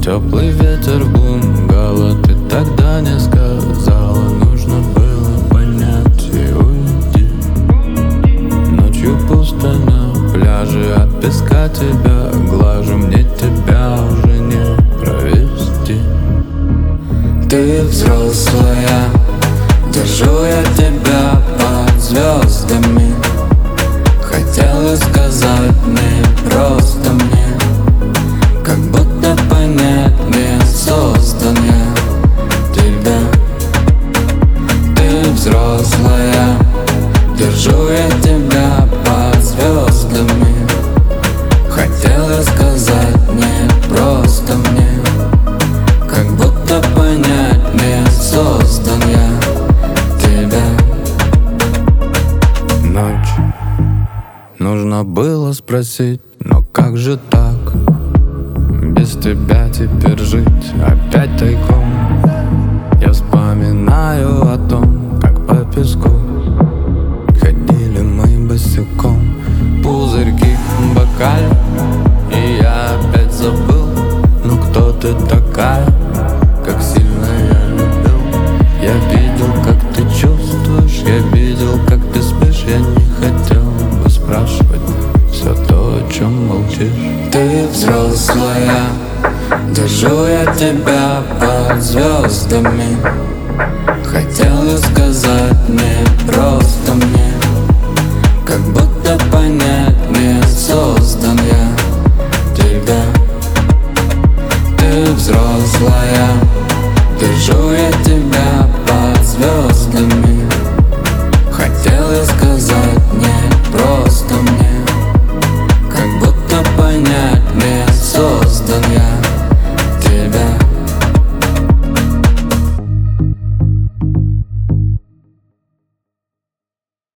Теплый ветер в бунгало, ты тогда не сказала. Нужно было понять и уйти. Ночью пусто на пляже, от песка тебя глажу. Мне тебя уже не провести. Ты взрослая, держу я тебя под звездами. Хотела сказать не просто мне, как будто понять не создан я тебя. Ты взрослая, держу я тебя под звездами. Хотела сказать не просто мне, как будто понять не создан я тебя. Ночь, нужно было спросить, но как же так? Без тебя теперь жить опять тайком. Я вспоминаю о том, как по песку ходили мы босиком. Пузырьки в бокале, и я опять забыл. Ну кто ты такая, как сильно я любил. Я видел, как ты чувствуешь, я видел, как ты спишь. Я не хотел бы спрашивать все то, о чем молчишь. Ты взрослая, держу я тебя под звездами. Хотела сказать не просто мне, как будто понять не создан я тебя. Ты взрослая, держу я тебя под звездами. Хотела сказать не просто мне, как будто понять